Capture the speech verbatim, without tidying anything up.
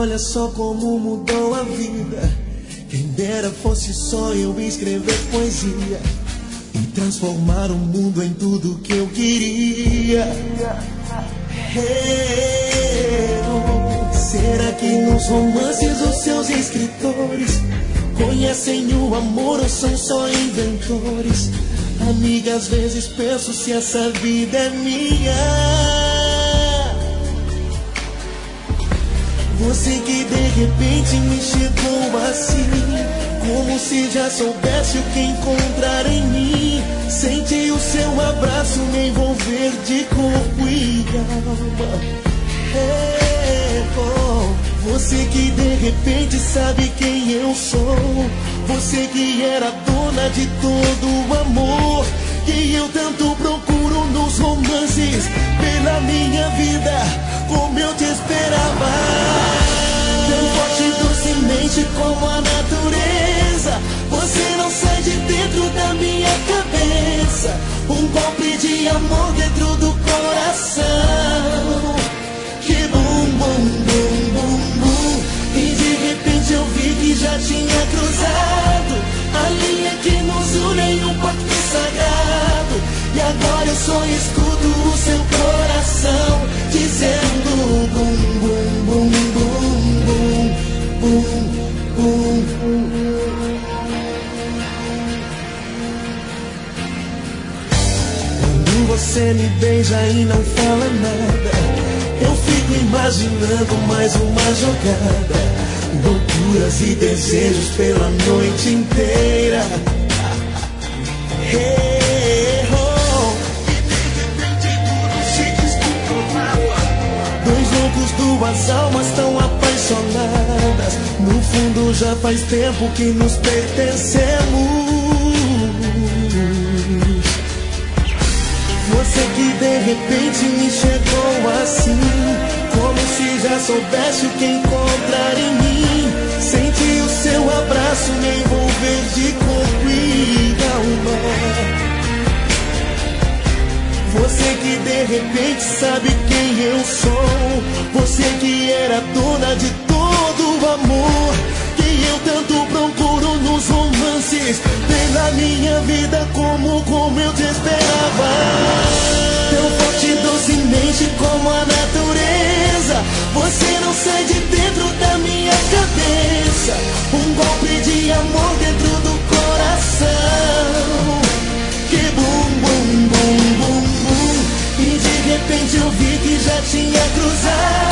olha só como mudou a vida. Quem dera fosse só eu escrever poesia e transformar o mundo em tudo que eu queria. Hey, oh, será que nos romances os seus escritores conhecem o amor ou são só inventores? Amiga, às vezes penso se essa vida é minha. Você que de repente me chegou assim, como se já soubesse o que encontrar em mim. Senti o seu abraço me envolver de corpo e alma. É, oh, você que de repente sabe quem eu sou. Você que era dona de todo o amor que eu tanto procuro nos romances. Pela minha vida, como eu te esperava, tão forte e docemente como a natureza. Você não sai de dentro da minha cabeça. Um golpe de amor dentro do coração. Que bum, bum, bum, bum, bum. E de repente eu vi que já tinha cruzado a linha que nos une em um pacto sagrado. E agora eu só escuto o seu coração dizendo bum, bum, bum, bum, bum, bum, bum. Quando você me beija e não fala nada, eu fico imaginando mais uma jogada. Loucuras e desejos pela noite inteira. Hey, oh. E de repente tudo se descontrolava. Dois loucos, duas almas tão apaixonadas. No fundo já faz tempo que nos pertencemos. Você que de repente me chegou assim, como se já soubesse o que encontrar em mim. Senti o seu abraço me envolver de corpo e alma. Você que de repente sabe quem eu sou. Você que era dona de todo o amor que eu tanto procuro nos romances. Pela minha vida, como, como eu te esperava, tão forte e docemente como a natureza. Você não sai de dentro da minha cabeça. Um golpe de amor dentro do coração. Que bum, bum, bum, bum, bum. E de repente eu vi que já tinha cruzado